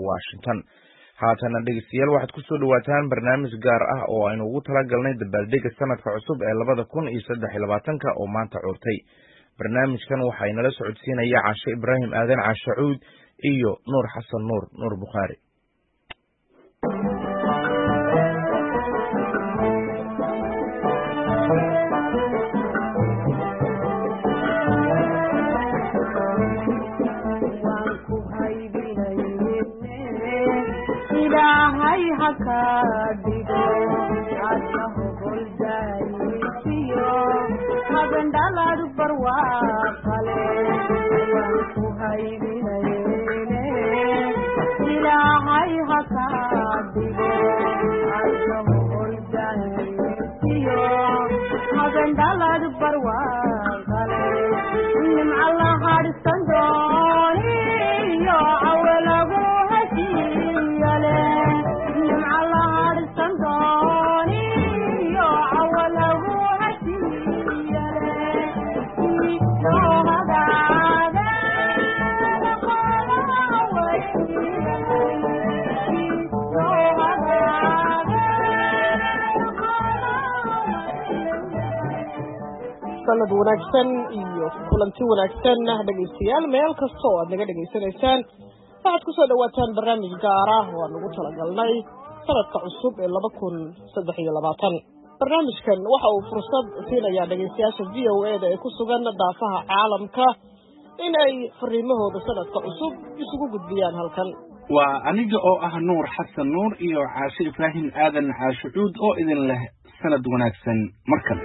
Washington. haatana dhegeystayaal waxaad ku soo dhawaataan barnaamij gaar ah oo aynu ugu talagalnay dabaaldega sanadka cusub ee 2023 oo maanta curtay. barnaamijkan waxaa inala socodsiinaya Caashe Ibraahim Aadan Caashe Cuud iyo Nuur Xasan Nuur Bukhaari. sanad wanaagsan iyo kulanti wanaagsan dhageystayaal meel kasta oo aad naga dhageysanaysaan waxaad ku soo dhawaataan barnaamij gaar ah oo aan ugu talagalnay sanadka cusub ee 2023 barnaamijkan waxa uu fursad siinayaa dhageystayaasha VOA ee ku sugan daafaha caalamka inay fariimahooda sanadka cusub isugu gudbiyaan halkan. waa aniga oo ah Nuur Xasan Nuur iyo Caashe Ibraahim Aadan Caashe Cuud oo idin leh sanad wanaagsan markan.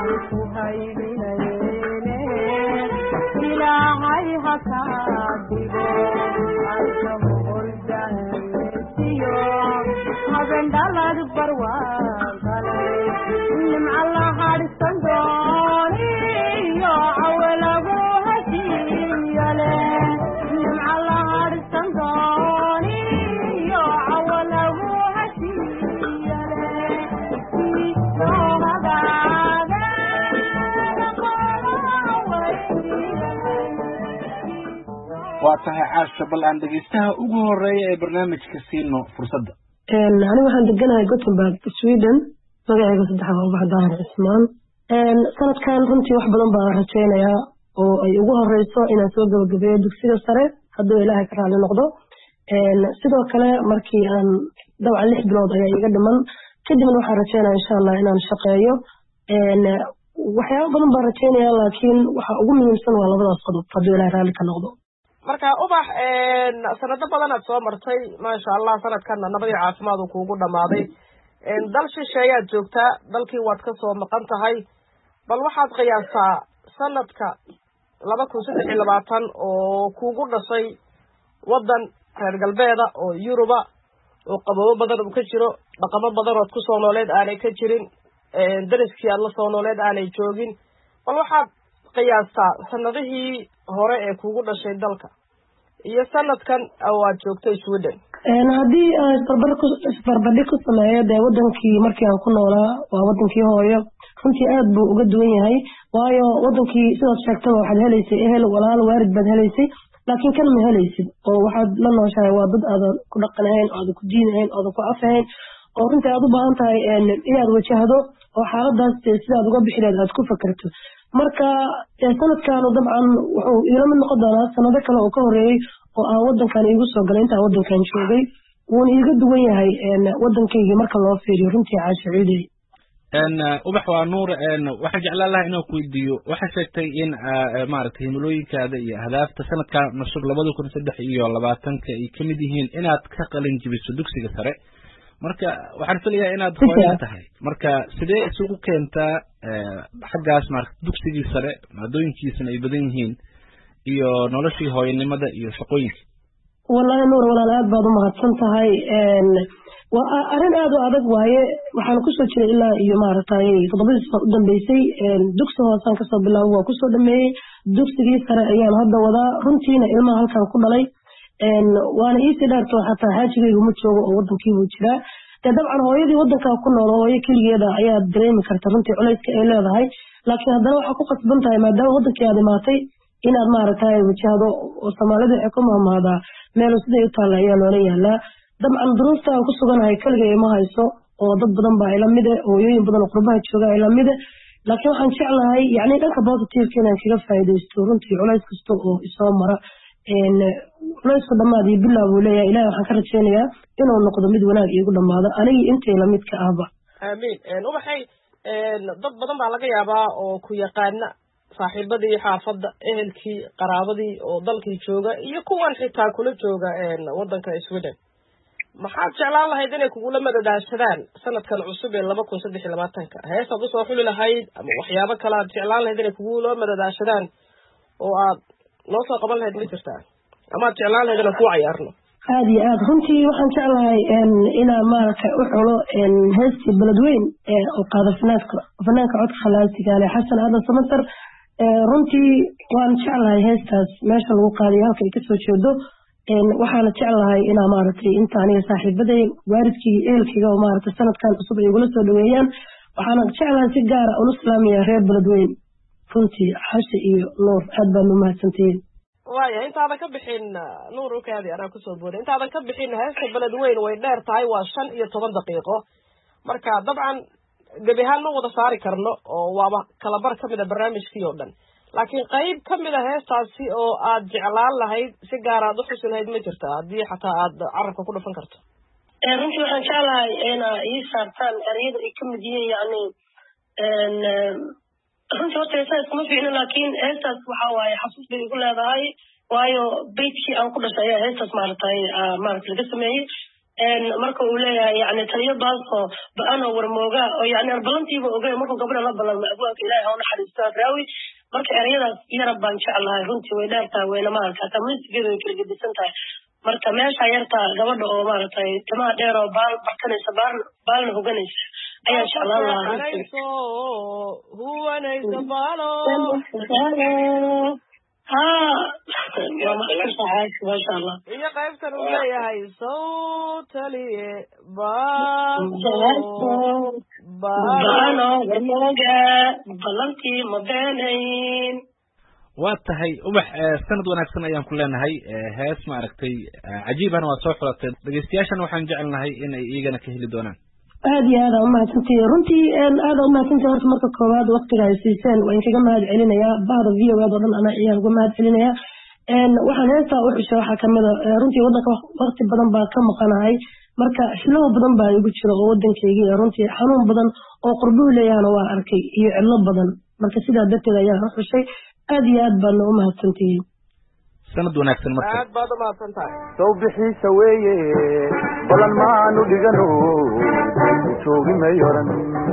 waa tahay Caashe bal aan dhageystaha ugu horeeya ee barnaamijka siino fursadda. anigu waxaan deganahay Gothenburg, Sweden. magacayga saddexaad waa Baxdaan Cismaan. sanadkan runtii wax badan baan rajaynayaa oo ay ugu horeyso inaan soo gabagabeeyo dugsiga sare hadduu Ilaahay ka raali noqdo. sidoo kale markii aan dabcan 6 bilood ayaa iga dhiman kadibna waxaan rajaynayaa insha Allah inaan shaqeeyo. waxyaabo badan baan rajaynayaa laakiin waxa ugu muhiimsan waa labadaas qodob hadduu Ilaahay raali ka noqdo. marka ubax sanado badan aad soo martay ma sha Allah sanadkan nabadii caafimaad uu kuugu dhamaaday dal shisheeyaad joogtaa dalkii waad ka soo maqan tahay bal waxaad qiyaastaa sanadka 2023 oo kuugu dhashay wadan reer galbeeda oo Yuruba oo qababo badan uu ka jiro dhaqamo badan oo ku soo nooleed aanay ka jirin dariskii aad la soo nooleed aanay joogin bal waxaad qiyaastaa sanadihii hore ee kuugu dhashay dalka iyo sanadkan aad joogtay Sweden. haddii isbarbardhig ku sameeyo dee wadankii markii aan ku noolaa waa wadankii hooyo runtii aad buu uga duwan yahay waayo wadankii sidaad sheegtay waxaad helaysay ehel walaal waalid baad helaysay laakiin kan ma helaysid oo waxaad la nooshahay waa dad aadan ku dhaqanayn aadan ku diinayn aadan ku afahayn oo runtii aad u baahan tahay inaad wajahdo oo xaaladaas sidaad uga bixi lahayd aad ku fakarto. marka sanadkan dabcan wuxuu ila mid noqon doonaa sanado kale oo ka horeeyay oo aan wadankan igu soo galay intaan wadankan joogay wuuna iga duwan yahay wadankayga marka loo fiiriyo runtii Caashe Cuud. ubax waa Nuur waxa jeclaan lahaa inuu ku weydiiyo waxa sheegtay in maaragtay himilooyinkaada iyo ahdaafta sanadkan cusub 2023 ay kamid yihiin inaad ka qalin jabiso dugsiga sare. marka waxaan filayaa inaad hooyo tahay marka sidee isugu keentaa xaggaas marka dugsigii sare maadooyinkiisana ay badan yihiin iyo noloshii hooyanimada iyo shaqooyinka. wallahi Nuur walaal aad baad u mahadsan tahay. waa arrin aad u adag waaye waxaan ku soo jiray ilaa iyo maaragtay 7 sano u dambeysay dugsi hoosaan kasoo bilaabo waa ku soo dhameeyay dugsigii sare ayaan hadda wadaa runtiina ilmaha halkan ku dhalay waana iisi dhaarto xataa xaajigaygu ma joogo oo wadankii buu jiraa dabcan hooyadii wadanka ku nool hooyo kaligeeda ayaa dareemi karta runtii culayska ay leedahay laakiin haddana waxa ku qasban tahay maadaama wadankii aad imaatay inaad maaragtay wajahdo oo Soomaalidu waxay ku mahmaadaa meel siday u taala ayaa loola yaalaa dabcan duruufta aan ku suganahay kaliya ma hayso oo dad badan baa ila mid ah hooyooyin badan oo qurbaha jooga ila mid ah laakiin waxaan jeclahay yani dhanka positive inaan kaga faa'iideysto runtii culays kasta oo isoo mara culayska dhamaad iyo bilaa buu leeyahay ilaahay waxaan ka rajaynayaa inuu noqdo mid wanaag iigu dhamaado anigii intay la mid ka ahba amiin ubaxay dad badan baa laga yaabaa oo ku yaqaana saaxiibadii xaafadda ehelkii qaraabadii oo dalkii jooga iyo kuwan xitaa kula jooga wadanka Sweden maxaad jeclaan lahayd inay kugula madadaashadaan sanadkan cusub ee 2023 heesaad u soo xuli lahayd ama waxyaabo kale aad jeclaan lahayd inay kugula madadaashadaan oo aad noo soo qaban lahayd ma jirtaa ama aad jeclaan lahayd inaan ku ciyaarno aad iyo aad runtii waxaan jeclahay inaan maaragtay u xulo heestii beledweyn oo qaada fanaanka codka khalaasiga leh xasan aadan samatar runtii waan jeclahay heestaas meesha lagu qaadiyo halka ay kasoo jeedo waxaana jeclahay inaa maaragtay inta aniga saaxiibaday waalidkii ehelkayga oo maaragtay sanadkan cusub ay igula soo dhaweeyaan waxaana jeclahay si gaara ula salaamaya reer beledweyn runtii xashe iyo nuur aad baan u mahadsantihiin waaya intaadan ka bixin nuur ukaadi anaa kusoo booday intaadan ka bixin heesta beledweyn way dheer tahay waa 15 daqiiqo marka dabcan gebi ahaan ma wada saari karno oo waaba kala bar ka mid a barnaamijkii oo dhan laakiin qayb ka mid a heestaasi oo aad jeclaan lahayd si gaar aad u xusi lahayd ma jirta haddii xataa aad carabka ku dhufan karto runtii waxaan jeclahay inaa ii saartaan ereyada ay ka mid yihiin yani runtii horta heesaa iskuma fiicno laakiin heestaas waxaa waaye xasuus bay igu leedahay waayo beydkii aan ku dhashay ayaa heestaas maaragtay laga sameeyey marka uu leeyahay yani taliyo baaso ba-anoo warmooga oo yani aan ballantiiba ogay markuu gabadha la ballanma abwaanka ilaahay ha u naxariisto raawi marka ereyadaas yarab baan jeclahay runtii way dheertahay wayna maaragta hataa musigeeda way kala gedisan tahay marka meesha yarta gabadha oo maaragtay timaha dheer oo baal barkanaysa baalna hoganaysa ayaan jeclaan lahaa huwanaysa baalo maasha allah iyo qaybtan uu leeyahay sawtaliye baano warmooga ballantii ma beenayn waa tahay ubax sanad wanaagsan ayaan ku leenahay hees maaragtay cajiibana waa soo xulatay dhegeystayaashana waxaan jecelnahay inay iyagana ka heli doonaan aad iyo aad umahadsantihi runtii aad umahadsantihi horta marka koowaad waqtiga ay siiseen waan kaga mahad celinayaa bahda v o oo dhan ana ayaan uga mahad celinayaa waxaan heestaa u xushay waxaa kamid a runtii wadanka waqti badan baa ka maqanahay marka xillo badan baa igu jira oo wadankayga runtii xanuun badan oo qurbuhu leeyahana waan arkay iyo cillo badan marka sidaa darteed ayaan u xushay aad iyo aad baadna umahadsantihiin sanad wanaagsan marka aad baad umahadsantahay soo bixiisa weeye balan maanu dhigano joogi may oran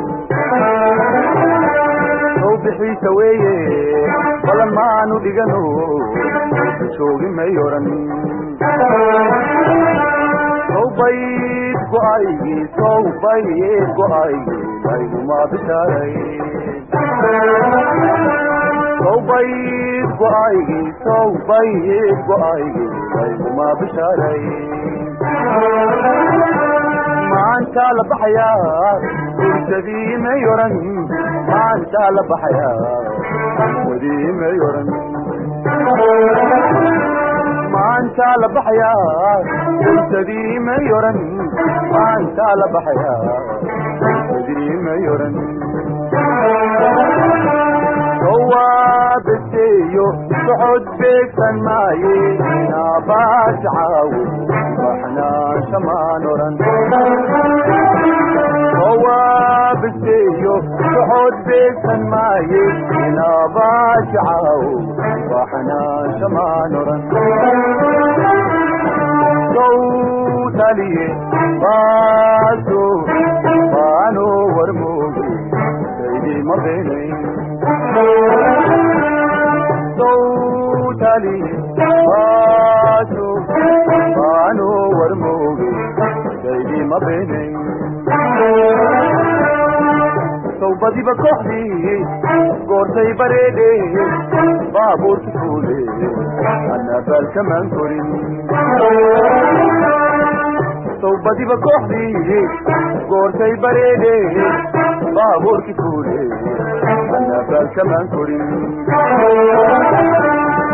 soo bixiisa weeye balan maanu dhigano joogi may oran soo bayd go-aygi layguma bishaaray sawbayd go-aygi layguma bishaaray maanta la baxayaa ursadii may oran maanta la baxayaa wadii may oran maanta la baxayaa ursadii may oran maanta la baxayaa wadii may oran waabesteeyo socod beegsan maaye naabaas caawo baxnaansha maan oran waabesteeyo socod beegsan maaye naabaas caawo baxnaansha maan oran sawtaliye baaso baano warmooge saydii ma beenayn sawtaliye baaso baano warmooge saydii ma beenayn sawbadiba kooxdii goortay bareedhe baabuurki fuule ana baalkamaan korin sawbadiba kooxdii goortay bareedhe baabuurki fuule ana baalkamaan korin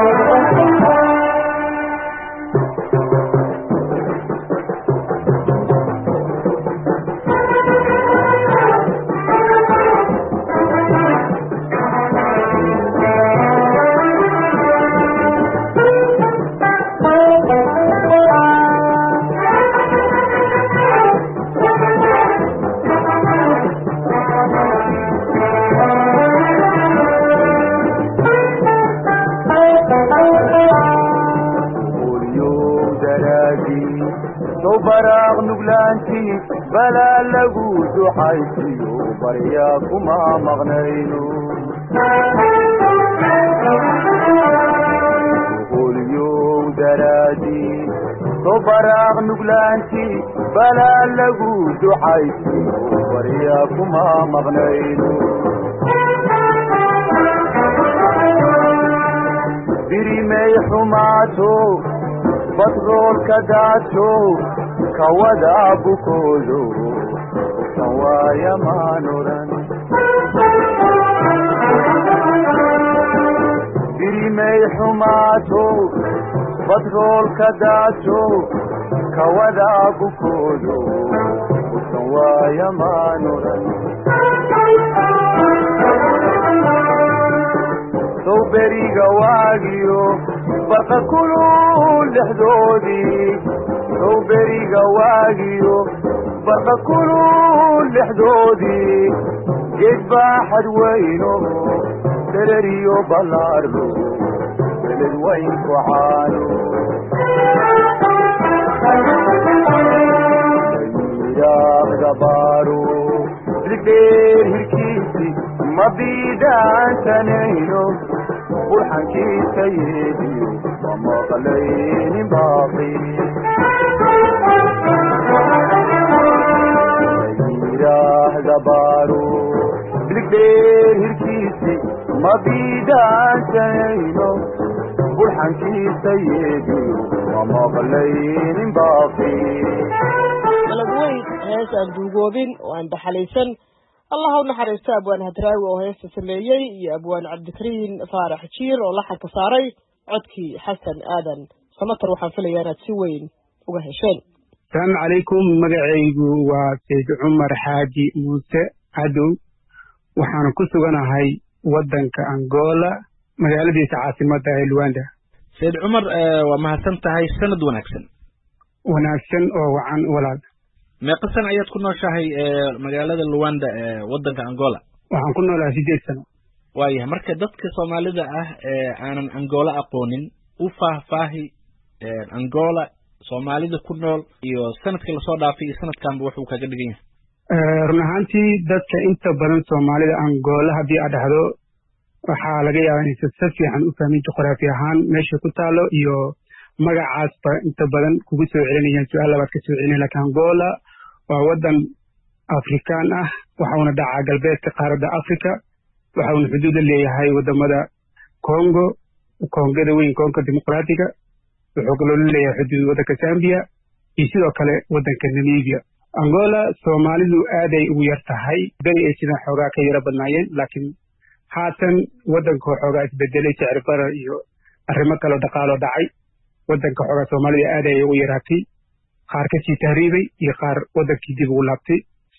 baraaq nuglaantii balaa lagu ducaysiyo baryaa kuma maqnayno qulyow daraadii soo baraaq nuglaantii balaa lagu ducaysiyo baryaa kuma maqnayno birimay xumaato batroolka daato kawada bukoodo kawaaya maanoran birimay xumaato batroolka daato kawada bukoodo kawaaya maanoran sow beriga waagiyo barqa kulul dhexdoodii sow beriga waagiyo barqa kulul dhexdoodii geed baaxad weyno dereriyo ballaarlo beled weyn ku caano layidhaahda baaro ligdheer hirkiisi ma biidhaansanayno burxankiisa yeediyo ma maqlaynin baaqi layidhaahda baaro ligdheer hirkiisi ma biidhaansanayno burxankiisa yeediyo ma maqlaynin baaqi malagweyn hees aan duugoobin oo aan dhaxalaysan allah u naxariisto abwaan hadraawi oo heesta sameeyey iyo abwaan cabdikariin faarax jiir oo laxanka saaray codkii xasan aadan samatar waxaan filayaa inaad si weyn uga hesheen asalaamu calaykum magacaygu waa sayd cumar xaaji muuse cadow waxaana ku suganahay waddanka angola magaaladiisa caasimadda ee luanda sayd cumar waa mahadsan tahay sanad wanaagsan oo wacan walaal meeqa sana ayaad ku nooshahay magaalada luanda ee waddanka angola waxaan ku noolahay 8 sano waayahay marka dadka soomaalida ah ee aanan angola aqoonin u faahfaahi angola soomaalida ku nool iyo sanadkii lasoo dhaafay iyo sanadkanba wuxuu kaga dhigan yahay run ahaantii dadka inta badan soomaalida angola haddii aad dhahdo waxaa laga yaabaa inaysan si fiican u fahmin juqraafi ahaan meesha ku taalo iyo magacaasba inta badan kugu soo celinayaan su-aal labaad ka soo celinaya lakin angola waa waddan afrikaan ah waxauna dhacaa galbeedka qaaradda africa waxauna xuduud la leeyahay wadamada congo kongada weyn kongo dimuqraatiga wuxuu kaloo la leeyahay xuduud waddanka zambia iyo sidoo kale waddanka namibia angola soomaalidu aaday ugu yar tahay beri ay sidan xoogaa ka yaro badnaayeen laakiin haatan waddanka xoogaa isbedelay sicir barar iyo arrimo kaloo dhaqaaloo dhacay waddanka xoogaa soomaalida aad ay ugu yaraatay qaar ka sii tahriibay iyo qaar waddankii dib ugu laabtay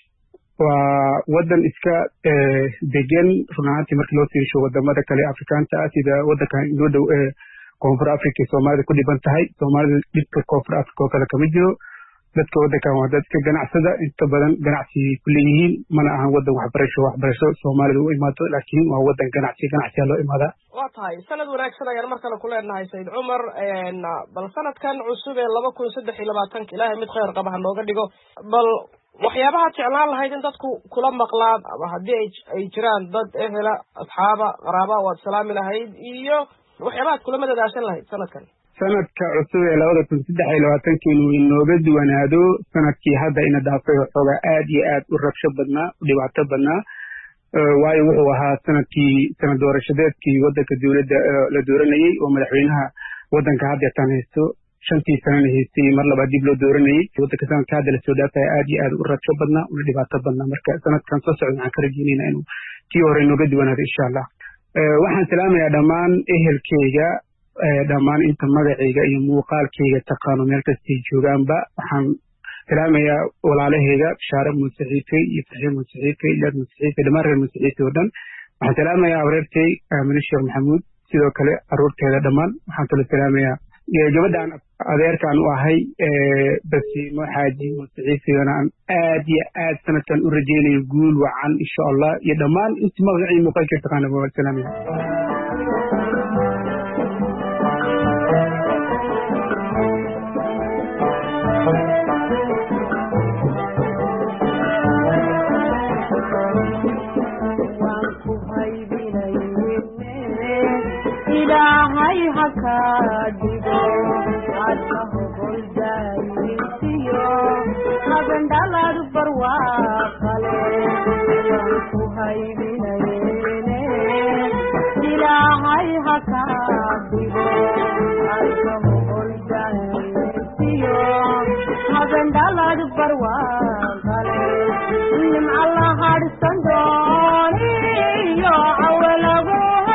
waa waddan iska degan run ahaantii markii loo fiirsho wadamada kale afrikaanta ah sida waddankan inoo dhow ee koonfur africa ee soomaalida ku dhiban tahay soomaalida dhibka koonfur africa oo kale kama jiro dadka waddankan waa dad iska ganacsada inta badan ganacsi ku leeyihiin mana ahan waddan waxbarasho soomaalida u imaato laakiin waa waddan ganacsiyaa loo imaadaa waa tahay sanad wanaagsan ayaan mar kale ku leenahay sayd cumar bal sanadkan cusub ee 2023 ilaahay mid khayr qaba ha nooga dhigo bal waxyaabaha jeclaan lahayd in dadku kula maqlaan ama haddii ay jiraan dad ehela asxaaba qaraaba waad salaami lahayd iyo waxyaabahaad kulama dadaashan lahayd sanadka cusub ee 2023 inuu inooga duwanaado sanadkii hadda ina dhaafay waxoogaa aad iyo aad u rabsho badnaa u dhibaato badnaa waayo wuxuu ahaa sanad doorashadeedkii waddanka dowladda la dooranayey oo madaxweynaha waddanka haddeetan haysto 5 sanana haystay mar labaad dib loo dooranayey waddanka sanadka hadda lasoo dhaafaya aad iyo aad u rabsho badnaa una dhibaato badnaa marka sanadkan soo socda waxaan ka rajeynayna inuu kii hore inooga duwanaado insha allah waxaan salaamayaa dhammaan ehelkeyga dhammaan inta magacayga iyo muuqaalkayga taqaano meel kastay joogaanba waxaan salaamayaa walaalahayga Bishaare Muuse Xiite iyo Saxiib Muuse Xiite iyo Ilaad Muuse Xiite dhammaan reer Muuse Xiite oo dhan waxaan salaamayaa adeertay Aamine Sheekh Maxamuud sidoo kale carruurteeda dhammaan waxaan kala salaamayaa gabadhaan adeerkaan u ahay Basiimo Xaaji Muuse Xiite aan aad iyo aad sanadkan u rajaynayo guul wacan insha Allah iyo dhammaan inta magacii muuqaalkayga taqaano waa salaamayaa ilaahay hakadigo adkahu goldaayisiyo habandhalad barwaaqale ku haybinayene ilaahay hakadigo adkahu goldaayisiyo habandhalad barwaaqale nimcala hadhsan dooniyo awalagu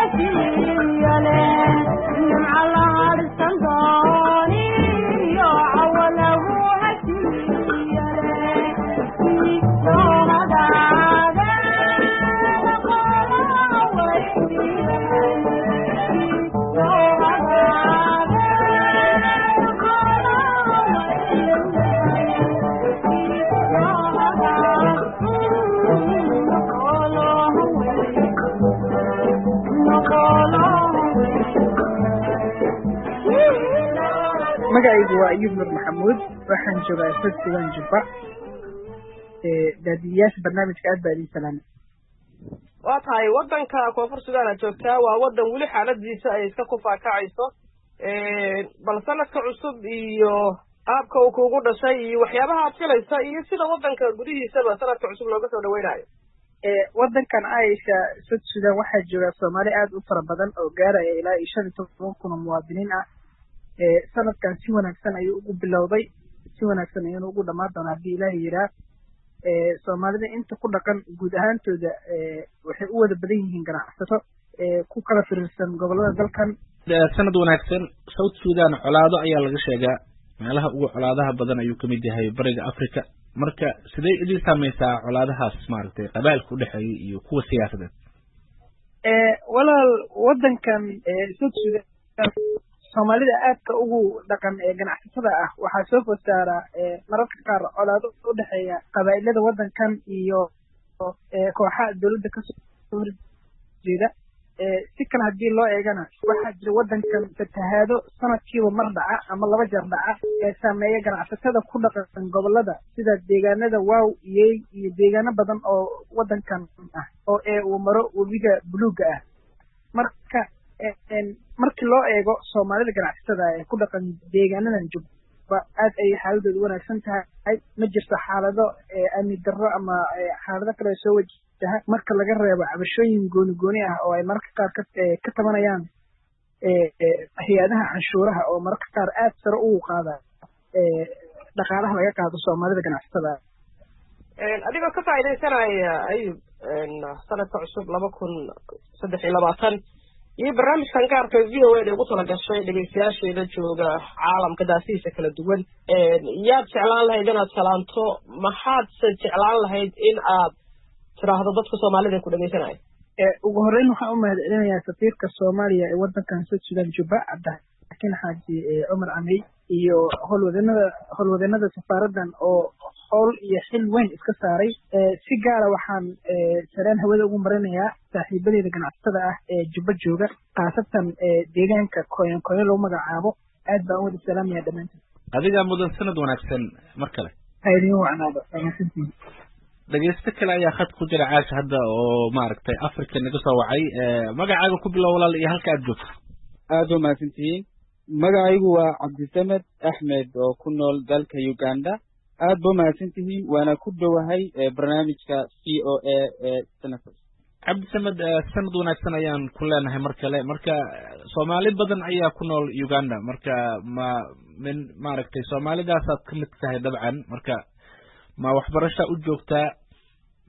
magacaygu waa Ayuub Nur Maxamuud waxaan joogaa Suudaan Jubba daadiyaasha barnaamijka aad baa idin salaamay waa tahay wadanka koonfur Suudaan aad joogtaa waa wadan weli xaaladiisa ay iska ku faakacayso bal sanadka cusub iyo qaabka uu kugu dhashay iyo waxyaabaha aad filaysa iyo sida wadanka gudihiisaba sanadka cusub looga soo dhaweynayo wadankan Aisha Suudaan waxaa jooga Soomaali aad u fara badan oo gaaraya ilaa 15,000 muwaadiniin ah sanadkan si wanaagsan ayuu ugu bilowday si wanaagsan ayuu ugu dhamaan doonaa hadii Ilaahay yiraa Soomaalida inta ku dhaqan guud ahaantooda waxay u wada badan yihiin ganacsato ku kala firirsan gobolada dalkan sanad wanaagsan South Sudan colaado ayaa laga sheegaa meelaha ugu colaadaha badan ayuu kamid yahay bariga Afrika marka sidee idin saameysaa colaadahaas maartay qabaa'ilka u dhaxeeyay iyo kuwa siyaasadeed walaal wadankan South Sudan Soomaalida aadka ugu dhaqan ganacsatada ah waxaa soo foosaara mararka qaar colaado u dhaxeeya qabaa'ilada wadankan iyo kooxaha dawladda ka soo horjeeda si kale hadii loo eegana waxaa jira wadankan fatahaado sanadkiiba mar dhaca ama laba jeer dhaca ee saameeya ganacsatada ku dhaqan gobolada sida deegaanada Waaw iyo deegaano badan oo wadankan ah oo uu maro webiga buluuga ah marka markii loo eego Soomaalida ganacsatada ee ku dhaqan deegaanadan Jubba aad ay xaaladoodu wanaagsan tahay ma jirto xaalado amni darro ama xaalado kale soo wajaha marka laga reebo cabashooyin gooni ah oo ay mararka qaar ka tabanayaan hay'adaha canshuuraha oo mararka qaar aad sare ugu qaada dhaqaalaha laga qaado Soomaalida ganacsatada adigoo ka faa'iideysanaya Ayuub sanadka cusub 2023 iyo barnaamijkan gaarka VOA ugu tala gashay dhageystayaasheeda jooga caalamka daasiisa kala duwan yaad jeclaan lahayd inaad salaanto maxaad jeclaan lahayd in aad tiraahdo dadka Soomaalida ku dhageysanaya ugu horeyn waxaan u mahadcelinayaa safiirka Soomaaliya ee wadankan Suudaan Jubba Cabdixakiin Xaaji Cumar Amey iyo howlwadeennada safaaradan oo hawl iyo xil weyn iska saaray si gaar ah waxaan sareen hawada ugu marinayaa saaxiibadeeda ganacsatada ah ee Jubba jooga qaasatan deegaanka Koyon lagu magacaabo aad baan wada salaamayaa dhamaantiin adiga mudan sanad wanaagsan mar kale aydiin wacnaado dhageysta kale ayaa khad ku jira Caasha hadda oo maaragtay Afrika naga soo wacay magacaaga ku bilow walaal iyo halka aad joogto aad u mahadsantihiin magacaygu waa Cabdisamed Axmed oo ku nool dalka Uganda aad buu mahadsantihiin waana ku dhowahay barnaamijka VOA sanadka Cabdisamed sanad wanaagsan ayaan ku leenahay mar kale marka Soomaali badan ayaa ku nool Uganda marka min maaragtay Soomaalidaas aad ka mid tahay dabcan marka ma waxbarasho u joogtaa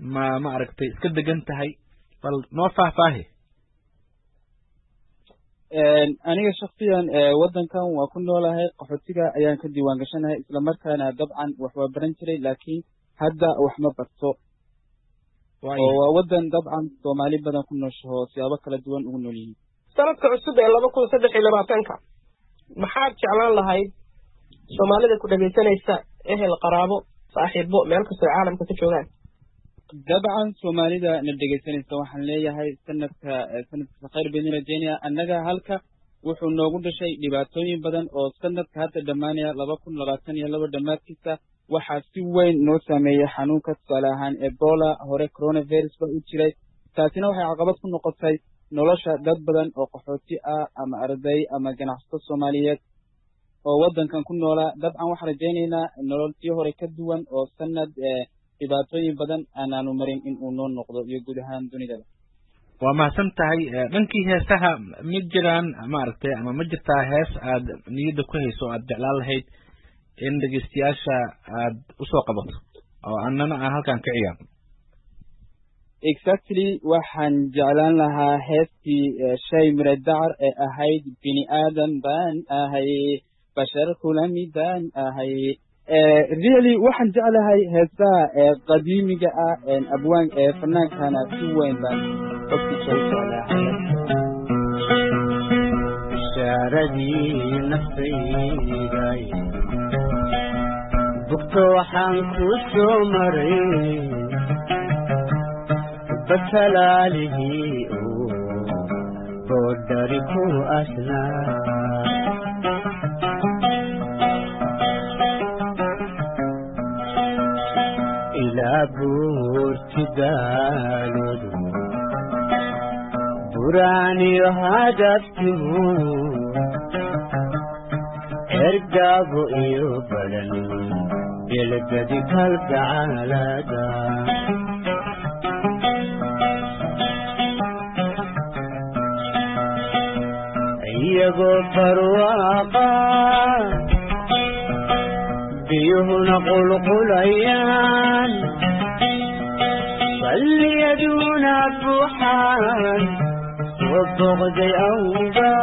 ma aragtay iska degan tahay bal noo faahfaahi aniga shaksiyan wadankan waa ku noolahay qaxootiga ayaan ka diiwaan gashanahay islamarkaana dabcan wax waa baran jiray laakiin hadda wax ma barto oo waa wadan dabcan soomaali badan ku nooshaho siyaabo kala duwan ugu nool yihiin sanadka cusub ee 2023 maxaad jeclaan lahayd soomaalida ku dhageysanaysa ehel qaraabo saaxiibo meel kastoo caalamka ka joogaan dabcan soomaalida na dhegeysanaysa waxaan leeyahay sanadka khayr baan rajeynaya annaga halka wuxuu noogu dhashay dhibaatooyin badan oo sanadka hadda dhammaanaya 2022 dhammaadkiisa waxaa si weyn noo saameeyay xanuunka tusaale ahaan ebola hore coronavirus ba u jiray taasina waxay caqabad ku noqotay nolosha dad badan oo qaxooti ah ama arday ama ganacsato Soomaaliyeed oo wadankan ku noolaa dabcan waxaan rajeynaynaa nololtii hore ka duwan oo sanad dhibaatooyin badan aanaanu marin in uu noo noqdo iyo guud ahaan dunida waa mahadsan tahay dhankii heesaha ma jiraan maaragtay ama ma jirtaa hees aad niyadda ku hayso aad jeclaan lahayd in dhegeystayaasha aad usoo qabato oo annana aan halkan ka ciyaarno exactly waxaan jeclaan lahaa heestii shay mire dacar ee ahayd bini aadan baan ahay bashar kula midaan ahay really waxaan jeclahay heesaha qadiimiga ah abwaan fannaankana si weyn baan qofkiisa u jeclahay bishaaradii naftayday bugto waxaan ku soo maray batalaalihii boodhari ku asnaa ilaa buurtidaaloodu buraaniyo hadaftimu ergaabo iyo badan beledadi kalgacaalada iyagoo barwaaqa biyuhuna qulqulayaan balliyaduna buuxaan soo boqday awga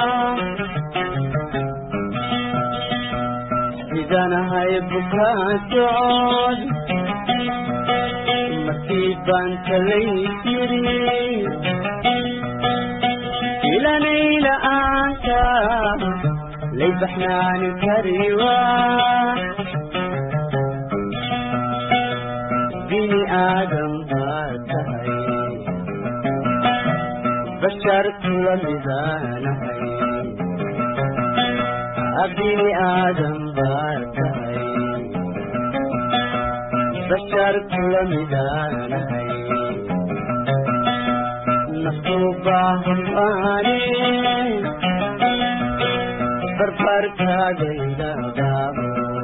sidanahay bukaa socod markii baan kalay tiri ilanay la'aanta lay baxnaani kariwa bini aadam baa tahay bashar kula midaanahay bini aadam baa tahay bashar kula midaanahay naftu baahan baane barbarkaaga ilagaabo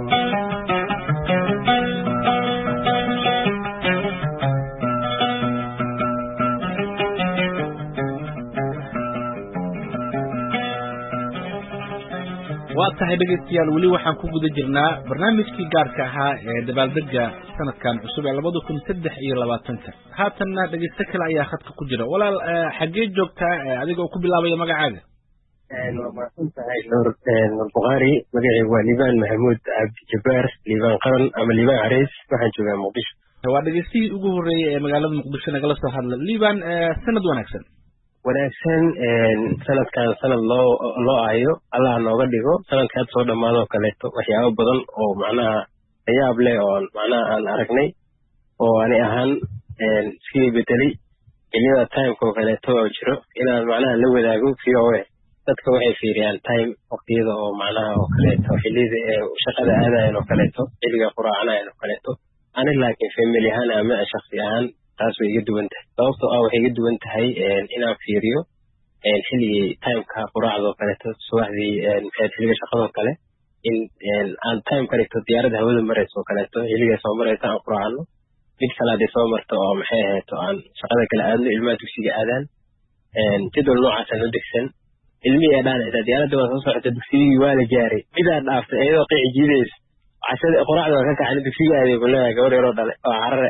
waa tahay dhegeystayaal weli waxaan ku guda jirnaa barnaamijkii gaarka ahaa ee dabaaldega sanadkan cusub ee 2023 haatanna dhegeysto kale ayaa khadka ku jira walaal xaggee joogtaa adiga oo ku bilaabaya magacaaga waa mahadsan tahay nuur bukhaari magacaygu waa liibaan maxamuud cabdi jabbaar liibaan qaran ama liibaan carays waxaan joogaa muqdisho waa dhegeystihii ugu horreeyey ee magaalada muqdisho nagala soo hadla liibaan sanad wanaagsan sanadkan sanad loo ahayo allah nooga dhigo sanadka had soo dhammaadoo kaleeto waxyaabo badan oo macnaha layaab leh oo macnaha aan aragnay oo ani ahaan iskii bedelay xilliyada timeka oo kaleeto oo jiro inaan macnaha la wadaago VOA dadka waxay fiiriyaan time waqtiyada oo macnaha oo kaleeto xilliyada shaqada aadayan oo kaleeto xilliga quraacanayan oo kaleeto ani laakiin family ahaan ama shakhsi ahaan taas way iga duwan tahay sababtoo ah waxay iga duwan tahay inaan fiiriyo xilligii timeka quraacdoo kaleeto subaxdii xilliga shaqadoo kale in aan time ka dhigto diyaaradda hawada maraysa oo kaleeto xilligay soo maraysa aan quraacano mid kale hadday soo marto oo maxay ahayto aan shaqada kale aadno ilmaha dugsiga aadaan jadwal noocaasaan u degsan ilmihii ee dhaanaysa diyaaradda waa soo socota dugsigii waa la gaaray midaa dhaaftay iyadoo qici jiidaysa cashada quraacda waa ka kacani dugsiga aaday ku leedahay gabar yaroo dhale oo carare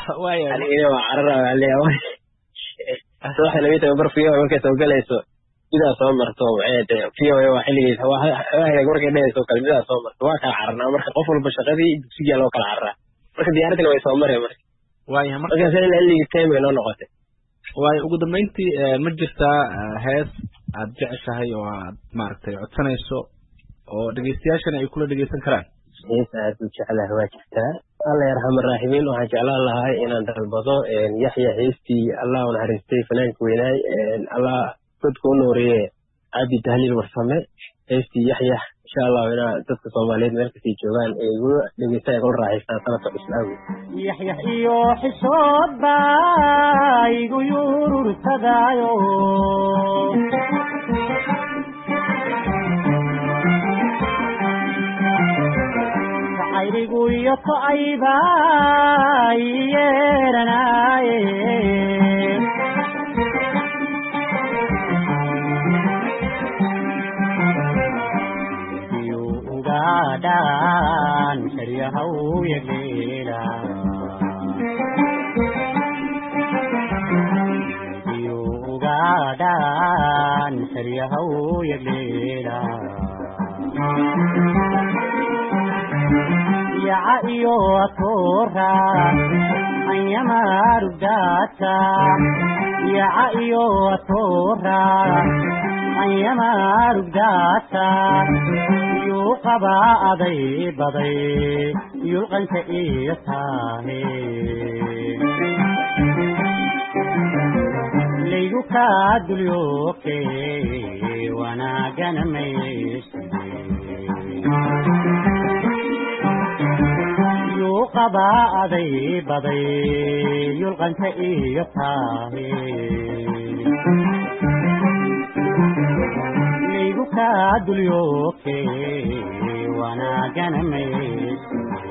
anigina waa carara waa leeyahay subaxa 12 bar fiyo markay soo galayso midaas soo marto VOA waa xilligiisa waa markay dhehayso kale midaas soo marto waa kala cararnaa marka qof walba shaqadii dugsigaa loo kala cararaa marka diyaaradina way soo mareen marka waayahay markaas xilligii time ay noo noqotay waayo ugu dambeyntii ma jirtaa hees aad jeceshahay oo aad maaragtay codsanayso oo dhegeystayaashana ay kula dhegeysan karaan hees aad u jeclahay waa jirtaa alla yarxam araaximiin waxaan jeclaan lahay inaan dalbado yaxya heestii allah u naxariistay fanaanka weynaay allah dadka u nooriye cabdi tahliil warsame heestii yaxya insha allahu inaa dadka soomaaliyeed meel kasii joogaan ee igu dhegeystaan kula raaxaystaan sanadka islaawi yaxyax iyo xishood baa igu yurursadaayo ayrigu iyo to'ayba yeeranaaye iyo ugaadhaan sharyahaw yagleela iyo ugaadhaan sharyahaw yagleela yaca iyo atoora anyamarugdaata yaca iyo atoora anyamarugdaata yuu qabaa aday baday yulqanka iyo taahe laygu kaa dulyooke wanaagana mayse qabaa aday baday yulqanka iyo taahe laygu kaa dulyooke wanaagana mayse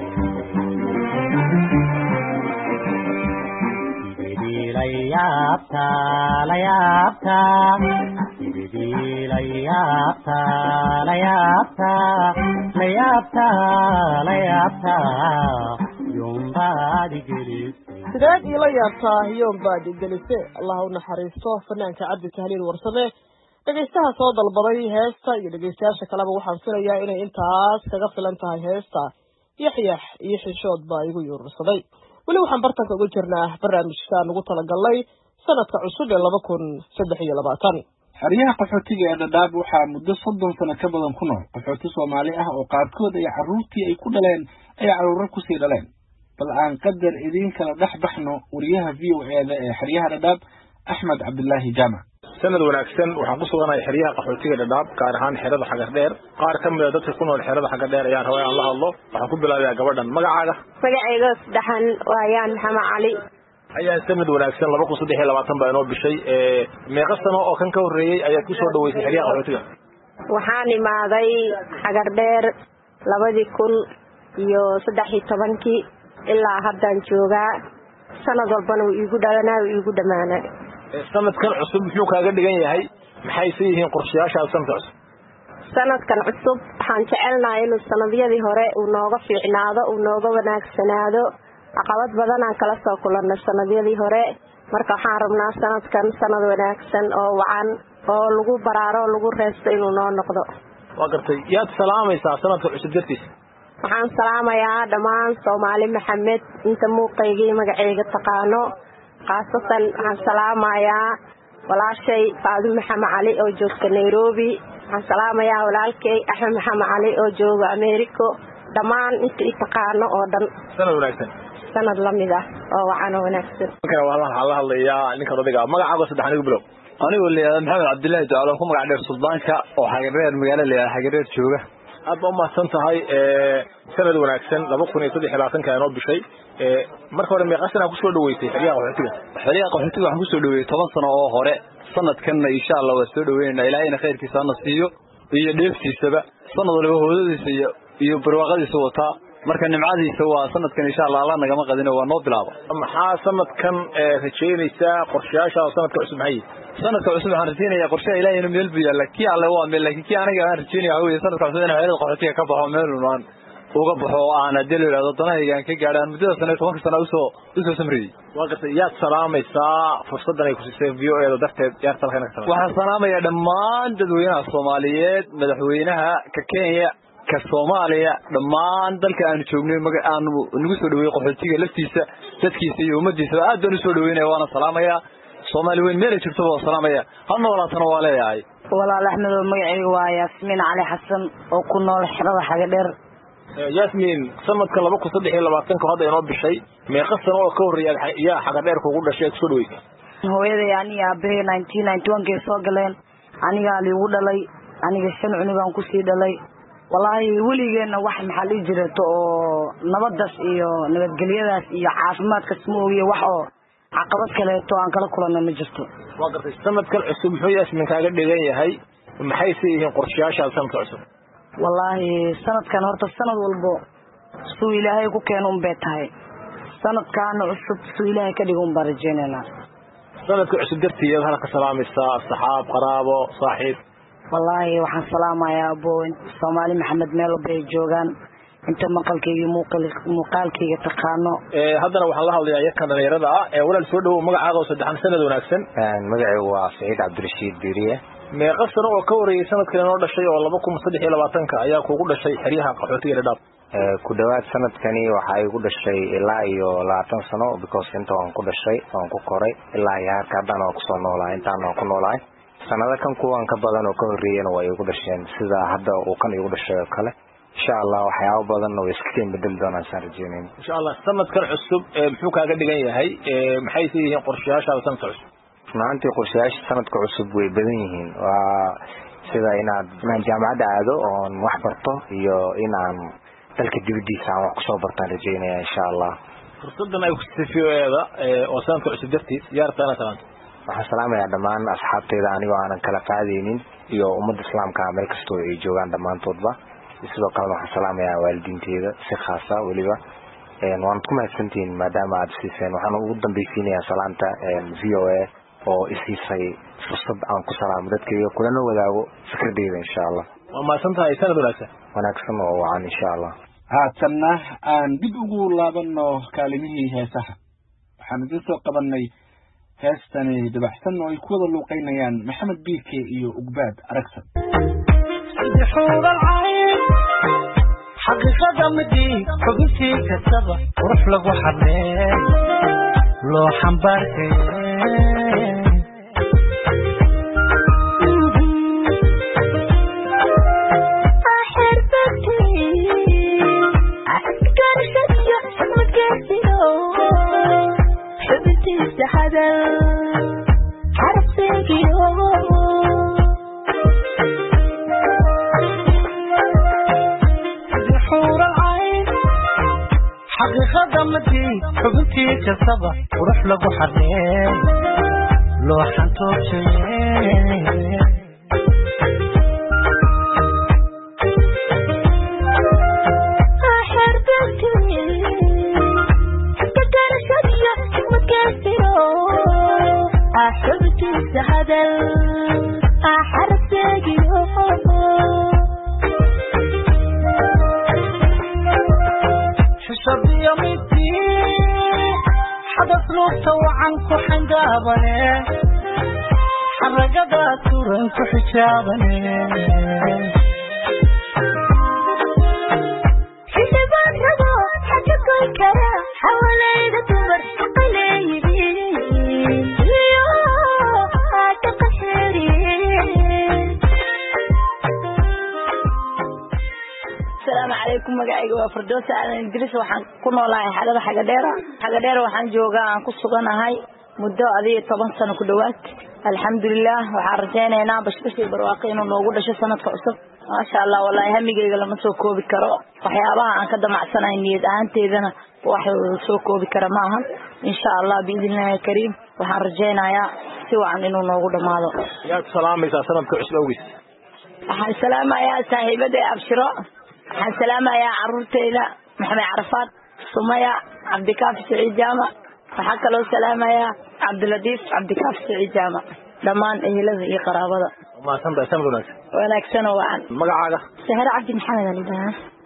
sidii la yaabtaa la yaabtaa sidii la yaabtaa la yaabtaa la yaabtaa la yaabtaa sideed iila yaabtaa yoon baad igelise allah u naxariisto fanaanka cabdi tahliil warsame dhegeystaha soo dalbaday heesta iyo dhegeystayaasha kaleba waxaan filayaa inay intaas kaga filan tahay heesta yaxyax iyo xishood baa igu yurursaday weli waxaan bartanka ugu jirnaa barnaamijkaan ugu talagalnay sanadka cusub ee 2023 xeryaha qaxootiga ee dhadhaab waxaa muddo 30 sano ka badan ku nool qaxooti Soomaali ah oo qaarkood ay carruurtii ay ku dhaleen ay carruur ku sii dhaleen bal aan qadar idin kala dhaxbaxno wariyaha VOA-da ee xeryaha dhadhaab Axmed Cabdullaahi Jaamac sanad wanaagsan waxaan ku suganahay xeryaha qaxootiga dhadhaab gaar ahaan xerada Xagardheer qaar ka mid ah dadka ku nool xerada Xagardheer ayaan rabaa in la hadlo waxaan ku bilaabayaa gabadhan magacaaga saddexan waayaan Maxamed Cali ayaa sanad wanaagsan 2023 baa inoo bishay meeqa sano oo kan ka horeeyay ayaa ku soo dhaweysay xeryaha qaxootiga waxaan imaaday Xagardheer 2013 ilaa haddaan joogaa sanad walbana wuu iigu dhalanaa wuu iigu dhamaanaa sanadkan cusub muxuu kaaga dhigan yahay maxay yihiin qorshayaasha sanadkan cusub waxaan jecelnahay inuu sanadyadii hore uu nooga fiicnaado uu nooga wanaagsanaado caqabad badan aan kala soo kulannay sanadyadii hore marka waxaan rabnaa sanadkan sanad wanaagsan oo wacan oo lagu baraaro lagu reesto inuu noo noqdo waa gartay yaad salaamaysaa sanadka cusub dartiisa waxaan salaamayaa dhammaan Soomaali Maxamed inta muuqaygii magacayga taqaano qaasatan waxaan salaamayaa walaashay Faadimo Maxamed Cali oo joogta Nairobi waxaan salaamayaa walaalkay Axmed Maxamed Cali oo jooga America dhammaan inta taqaano oo dhan sanad wanaagsan sanad lamid ah oo wacan wanaagsan waxaan la hadlayaa ninka odayga magacaaga saddexan igu bilow anigu leeyahay Maxamed Cabdullaahi Jaalo ku magac dheer Suldaanka oo Xagardheer magaalada leeyahay Xagardheer jooga aad baa mahadsan tahay sanad wanaagsan 2023 ka inoo bishay marka hore meeqasana ku soo dhaweysay xeryaha qaxootiga waxaan ku soo dhaweeyay 10 sano oo hore sanadkanna insha Allah waa soo dhaweynaa ilaahayna khayrkiisa na siiyo iyo dheeftiisaba sanad walba hoodadiisa iyo barwaaqadiisa wata marka nimcadiisa waa sanadkan insha Allah alla nagama qadino waa noo bilaabo maxaa sanadkan rajeynaysaa qorshayaasha sanadka cusub maxay sanadka cusub waxaan rajeynayaa qorshaha ilaahay inuu meel biyo laakiin alla waa meel laakiin aniga aan rajeynayaa sanadka cusub inaan xerada qaxootiga ka baxo meel unaan uga baxo oo aan hadii la yiraahdo danahaygaan ka gaadhaan muddada sanad 10 sano usoo samriyay waa gartay yaad salaamaysaa fursadan ay ku siisay VOA darteed yaad salaamayna ka waxaan salaamayaa dhammaan dadweynaha Soomaaliyeed madaxweynaha ka Kenya ka Soomaaliya dhammaan dalka aan joognay aan nagu soo dhaweeyay qaxootiga laftiisa dadkiisa iyo ummadiisa aad baan u soo dhaweynaa waana salaamayaa Soomaaliyeed meel jirto waa salaamaya hadna walaatana waa leeyahay walaal Axmed oo magacaygu waa Yaasmin Cali Xasan oo ku nool xirada xaga dheer Yaasmin sanadka 2023 hadda inoo bishay meeqa sano oo ka horeeyay yaa xaga dheer kugu dhashay soo dhaweeyay hooyaday aniga aabbe 1991 soo galeen aniga liigu dhalay aniga 5 cunug aan ku sii dhalay wallahi waligeena wax maxal ii jirato oo nabadaas iyo nabadgelyadaas iyo caafimaadka smoogiyo wax oo caqabad kale to aan kala kulanay ma jirto waa gartay sanadkan cusub muxuu Yaasmin kaaga dhigan yahay maxay yihiin qorshayaasha sanadka cusub wallahi sanadkan horta sanad walbo suu ilaahay ku keenay bee tahay sanadkan cusub suu ilaahay ka dhigo barajeynana sanadka cusub dartiisa halka salaamaysa asxaab qaraabo saaxiib wallahi waxaan salaamayaa aboon Soomaali Maxamed meel bay joogan inta maqalkayga muuqaalkayga taqaano haddana waxaan la hadlayaa yakan dhalinyarada walaal soo dhawow magacaaga oo 3 sanad wanaagsan magacaygu waa Saciid Cabdirashiid Diiriye meeqa sano oo ka horeeyay sanadkan inoo dhashay oo 2023 ayaa kugu dhashay xiriyaha qaxootiga Dadaab ku dhawaad sanadkani waxa ay ku dhashay ilaa iyo 20 sano because inta aan ku dhashay aan ku koray ilaa iyo halka hadana ku soo noolaa intaan aan ku noolaay sanada kan kuwan ka badan oo ka horeeyeen way igu dhasheen sida hadda uu kan igu dhashay kale insha Allah waxyaabo badan oo iska bedel doonaan saan rajeynayno insha Allah sanadkan cusub muxuu kaaga dhigan yahay maxay yihiin qorshayaasha sanadka cusub maanta qorshayaasha sanadka cusub way badan yihiin waa sida inaan jaamacada aado oo wax barto iyo inaan dalka dibadiisa aan wax ku soo bartaan rajeynaya insha Allah fursadan ay ku sifiyeeda oo sanadka cusub dartiis yaartana talaanta waxaan salaamayaa dhammaan asxaabtayda anigoo aanan kala qaadaynin iyo ummadda islaamka meel kastoo ay joogaan dhammaantoodba sidoo kale waxaan salaamayaa waalidiinteyda si khaas ah waliba waan ku mahadsantihiin maadaama aad siiseen waxaan ugu dambaysiinayaa salaanta VOA oo isiisay fursad aan ku salaamo dadkayga kulana wadaago fikradeyda insha Allah waa mahadsantahay sanad wanaagsan oo wacan insha Allah haatanna aan dib ugu laabano kaalimihii heesaha waxaan idin soo qabanay heestani dabaxsan oo ay ku wada luuqeynayaan Maxamed Biike iyo Ugbaad Aragsan حور العين حقيقة مدي حبتي كتبة وروح لك وحرين لو حنباركي حبتي استحدى عرفتك حقيقة مدي حبتي كسبة وروح لقو حرين لو حنتوب شيء حبتي السهدل أحرتك حسب يوميتي حدث لوحة وعنكو حنقابني حرقة تورنكو حجابني حسبات رضا حجكو الكرا حوالي ذا تمر قليبي السلام عليكم magacayga waa Firdawsi aan Ingiriis waxaan ku noolahay xaalada xaga dheer waxaan joogaa aan ku suganahay muddo 10 sano ku dhawaad alxamdulillah waxaan rajaynaynaa bashbashii barwaaqo inuu noogu dhasho sanadka cusub ma sha Allah wallahi hamigayga lama soo koobi karo waxyaabaha aan ka damacsanahay niyad ahaanteedana wax soo koobi kara maaha insha Allah biidinaahi kariim waxaan rajaynayaa si wacan inuu noogu dhamaado yaad salaamaysaa sanadka cusub awgiis waxaan salaamayaa saaxiibada Abshiro waxaan salaamayaa carruurteyda Maxamed Carafaad Sumaya Cabdikaafi Saciid Jaama waxaan kaloo salaamayaa Cabdiladiif Cabdikaafi Saciid Jaama dhammaan ehelada iyo qaraabada ma sanad sanad wanaagsan wanaagsan oo wacan magacaaga Sahra Cabdi Maxamed Ali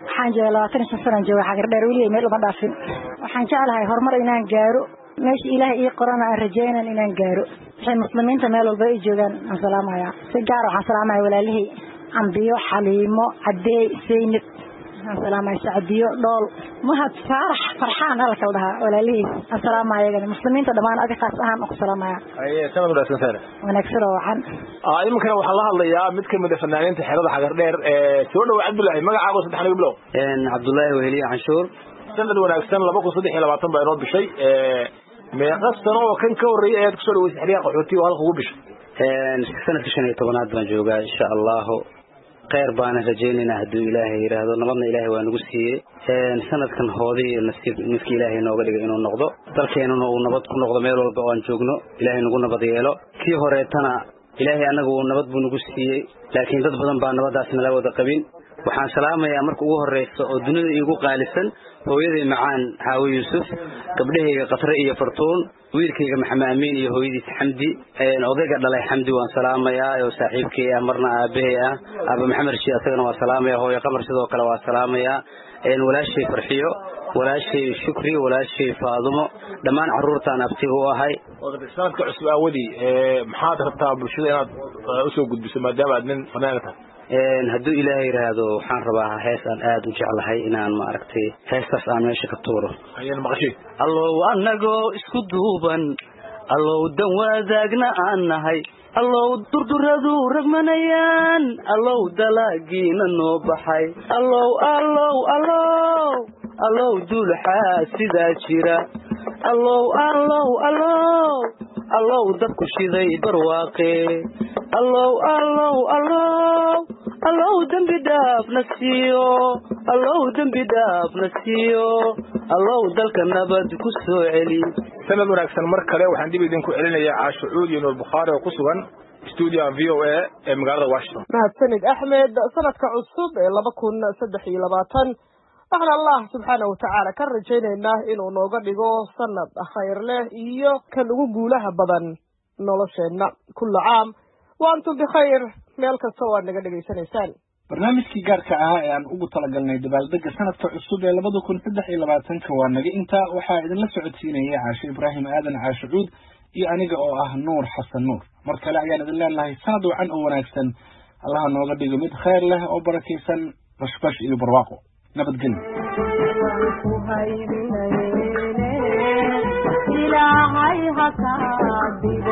waxaan joogaa 25 sano jooga xagar dheer weli meel uma dhaafin waxaan jeclahay horumar inaan gaaro meesha ilaahay ii qorana aan rajaynan inaan gaaro waxay muslimiinta meel walba ay joogaan aan salaamaya si gaar ah waxaan salaamaya walaalihii ambiyo xaliimo cadeey seynab aan salaamaya sacdiyo dhool mahad faarax farxaan halka wadaha walaalihii aan salaamaya muslimiinta dhamaan adiga qaas ahaan ku salaamaya sanad wanaagsan sare wanaagsan waxaan iminkan waxaan la hadlayaa mid ka mid ah fanaaniinta xerada xagar dheer soo dhaw Cabdullaahi magacaagu saddex aniga bilow Cabdullaahi weheli canshuur sanad wanaagsan 2023 baa inoo bishay meeqa sano oo kan ka horeeyay aad ku soo dhaweysay xiriir qaxootiga halka ugu bishay sanadka 15 baan joogaa insha Allah khayr baan rajaynaynaa haduu Ilaahay yiraahdo nabadna Ilaahay waa nagu siiyay sanadkan hoodii nasiib midkii Ilaahay nooga dhigay inuu noqdo dalkeenuna uu nabad ku noqdo meel walba oo aan joogno Ilaahay nagu nabad yeelo kii horeetana Ilaahay anagu nabad buu nagu siiyay laakiin dad badan baa nabadaas nala wada qabin waxaan salaamayaa marka ugu horeyso oo dunida iigu qaalisan hooyaday macaan Xaawi Yuusuf gabdhahayga Qatra iyo Fartuun wiilkayga Maxamed Amiin iyo hooyadiis Xamdi odayga dhalay Xamdi waan salaamayaa oo saaxiibkay marna aabahay aba Maxamed Rashid asagana waan salaamayaa hooyo Qamar sidoo kale waan salaamayaa walaashay Farxiyo walaashay Shukri walaashay Faadumo dhamaan caruurtaan abtiga u ahay sanadka cusub awadi maxaad rabtaa bulshada inaad u soo gudbiso maadaama aad nin fanaan tahay hadduu Ilaahay yiraahdo waxaan rabaa hees aan aad u jeclahay inaan ma aragtay heestaas aan meesha ka tuuro ayaan maqashay allow anagoo isku duuban allow dan wadaagna aan nahay allow durduradu ragmanayaan allow dalaagiina noo baxay allow dulxaa sidaa jira allow dabku shiday barwaaqe allow dambi dhaafna siiyo allow dalka nabad ku soo celi sanad wanaagsan mar kale waxaan dib idinku celinayaa Caasho Cuud iyo Nuur Bukhaari oo ku sugan studio VOA ee magaalada Washington mahadsanid Axmed sanadka cusub ee 2023 waxaan Allah subhanahu wa ta'ala ka rajaynaynaa inuu nooga dhigo sanad khayr leh iyo kan ugu guulaha badan nolosheena kullu caam wa antum bikhayr meel kasta oo naga dhageysanaysaan barnaamijkii gaarka ah ee aan ugu talagalnay dabaaldega sanadka cusub ee 2023 waa naga inta waxaa idin la socodsiinayay Caasho Ibraahim Aadan Caasho Cuud iyo aniga oo ah Nuur Xasan Nuur mar kale ayaan idin leenahay sanad wacan oo wanaagsan Allah nooga dhigo mid khayr leh oo barakeysan bashbash iyo barwaaqo nabadgelyo ilaahay ha ka dhigo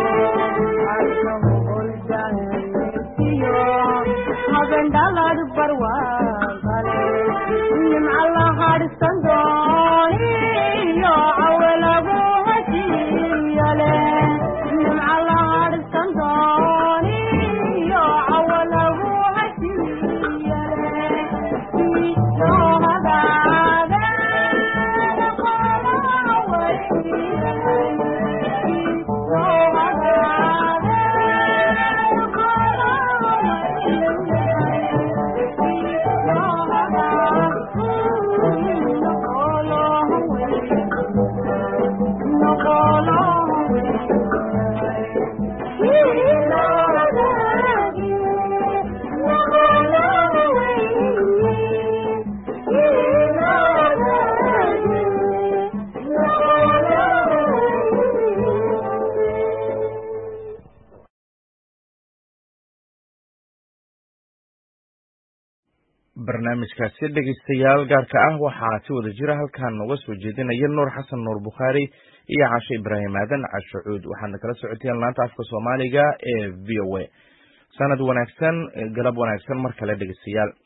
haban dhalad barwaaqale nimca la harsan dooniyo awalagu hajiyale nimca la harsan dooniyo awalagu hajiyale soo hagaade barnaamijkaasi dhegeystayaal gaarka ah waxaa si wada jira halkaan nooga soo jeedinaya Nuur Xasan Nuur Bukhaari iyo Caasho Ibraahim Aadan Caasho Cuud waxaana kala socoteen laanta afka Soomaaliga ee VOA sanad wanaagsan galab wanaagsan mar kale dhegeystayaal